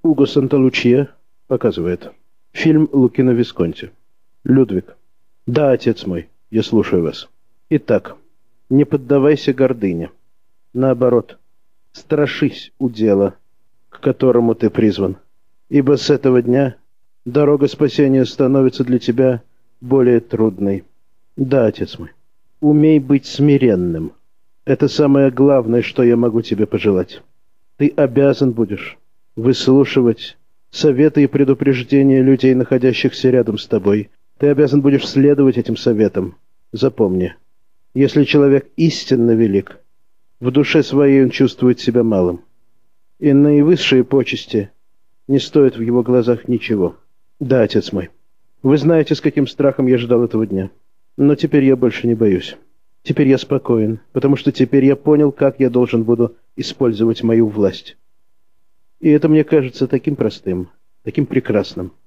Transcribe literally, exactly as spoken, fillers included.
Уго Санталучия показывает. Фильм Лукино Висконти. Людвиг. Да, отец мой, я слушаю вас. Итак, не поддавайся гордыне. Наоборот, страшись удела, к которому ты призван. Ибо с этого дня дорога спасения становится для тебя более трудной. Да, отец мой, умей быть смиренным. Это самое главное, что я могу тебе пожелать. Ты обязан будешь выслушивать советы и предупреждения людей, находящихся рядом с тобой. Ты обязан будешь следовать этим советам. Запомни, если человек истинно велик, в душе своей он чувствует себя малым. И наивысшие почести не стоят в его глазах ничего. Да, отец мой, вы знаете, с каким страхом я ждал этого дня. Но теперь я больше не боюсь. Теперь я спокоен, потому что теперь я понял, как я должен буду использовать мою власть. И это мне кажется таким простым, таким прекрасным.